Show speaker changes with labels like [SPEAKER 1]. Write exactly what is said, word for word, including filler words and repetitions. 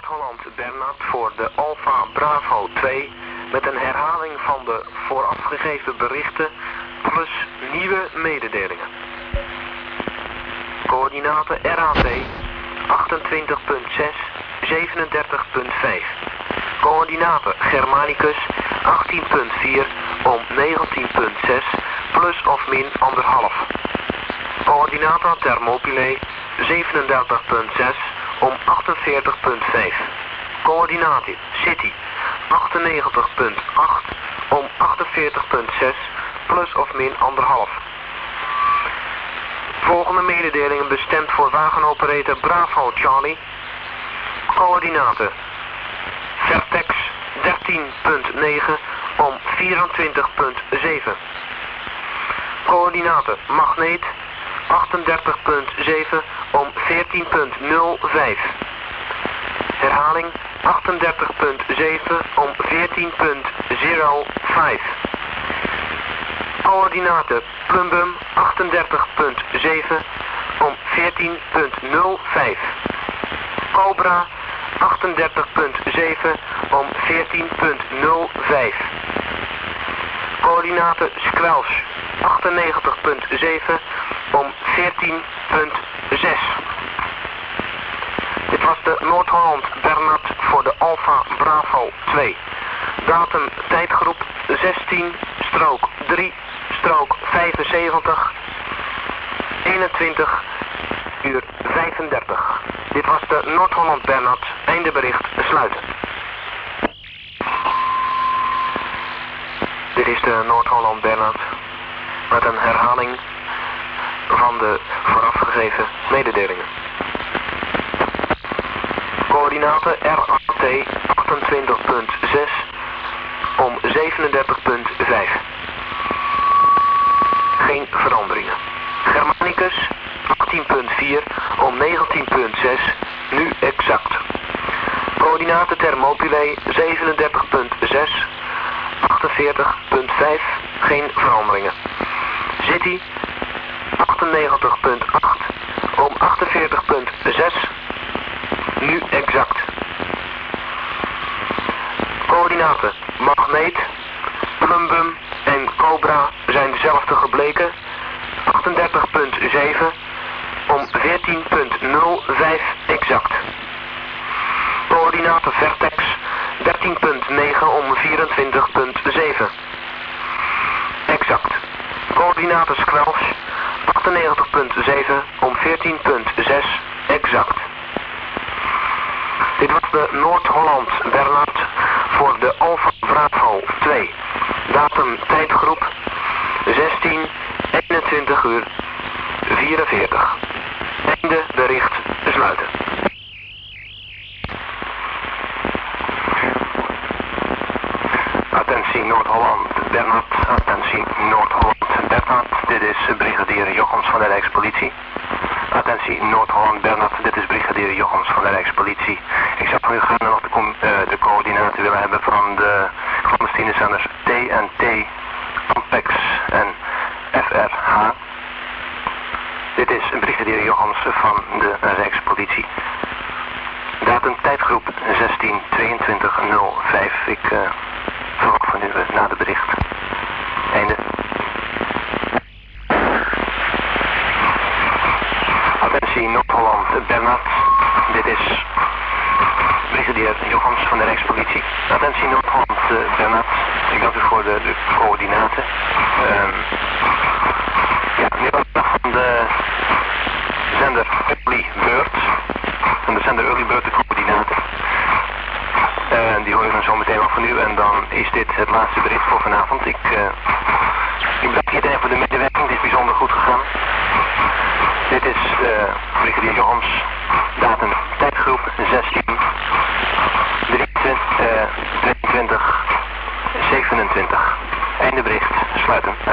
[SPEAKER 1] Noord-Holland Bernard voor de Alfa Bravo twee met een herhaling van de voorafgegeven berichten plus nieuwe mededelingen. Coördinaten R A T achtentwintig punt zes, zevenendertig punt vijf. Coördinaten Germanicus achttien punt vier om negentien punt zes plus of min anderhalf. Coördinaten Thermopylae zevenendertig punt zes om achtenveertig punt vijf. Coördinaten City achtennegentig punt acht om achtenveertig punt zes plus of min anderhalf. Volgende mededelingen bestemd voor wagenoperator Bravo Charlie. Coördinaten Vertex dertien punt negen om vierentwintig punt zeven. Coördinaten Magneet achtendertig punt zeven om veertien punt nul vijf. Herhaling achtendertig punt zeven om veertien punt nul vijf. Coördinaten Plumbum achtendertig punt zeven om veertien punt nul vijf. Cobra achtendertig punt zeven om veertien punt nul vijf. Coördinaten Squelch achtennegentig punt zeven om veertien punt zes. Dit was de Noord-Holland Bernard voor de Alfa Bravo twee. Datum tijdgroep zestien drie vijfenzeventig eenentwintig uur vijfendertig. Dit was de Noord-Holland Bernard. Einde bericht sluiten. Dit is de Noord-Holland Bernard met een herhaling van de voorafgegeven mededelingen. Coördinaten R A T achtentwintig punt zes om zevenendertig punt vijf. Geen veranderingen. Germanicus achttien punt vier om negentien punt zes, nu exact. Coördinaten Thermopylae zevenendertig punt zes, achtenveertig punt vijf, geen veranderingen. City achtennegentig punt acht om achtenveertig punt zes, nu exact. Coördinaten Magneet, Plumbum en Cobra zijn dezelfde gebleken. achtendertig punt zeven om veertien punt nul vijf exact. Coördinaten Vertex dertien punt negen om vierentwintig punt zeven. Exact. Coördinaten Squelch achtennegentig punt zeven om veertien punt zes exact. Dit was de Noord-Holland Bernard voor de Alfa Bravo twee. Datum tijdgroep zestien eenentwintig uur vierenveertig. Einde bericht sluiten. Attentie Noord-Holland Bernard, attentie Noord-Holland Bernard, dit is brigadier Jochems van de Rijkspolitie. Attentie Noord-Holland Bernard, dit is brigadier Jochems van de Rijkspolitie. Ik zou van u graag nog de, com uh, de coördinaten willen hebben van de clandestinezenders T N T, Ampex en F R H. Dit is brigadier Jochems van de Rijkspolitie. Datum tijdgroep zestien tweeëntwintig nul vijf. Ik uh, verwacht van u uh, na de bericht. Einde. Attentie Noord-Holland Bernard. Dit is brigadier Jochems van de Rijkspolitie. Attentie Noord-Holland uh, Bernard. Ik dank u voor de, de coördinaten. Um, ja, nu was het van de zender Early Bird. Van de zender Early Bird de coördinaten. Uh, die hoor ik dan zo meteen wel van u. En dan is dit het laatste bericht voor vanavond. Ik, uh, ik bedank iedereen voor de medewerking. Dit is bijzonder goed gegaan. Dit is uh, brigadier Jochems. Datum tijdgroep zestien drieëntwintig zevenentwintig. Einde bericht sluiten.